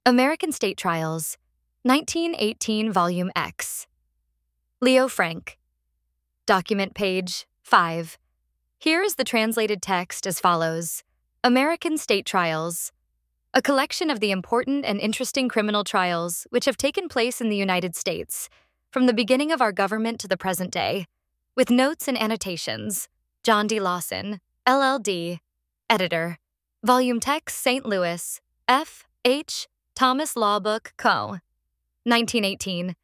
American State Trials, 1918 Volume X. Leo Frank. Document page 5. Here is the translated text as follows. American State Trials. A collection of the important and interesting criminal trials which have taken place in the United States, from the beginning of our government to the present day, with notes and annotations. John D. Lawson, LLD, Editor. Volume Text, St. Louis, F. H. Thomas Law Book Co. 1918.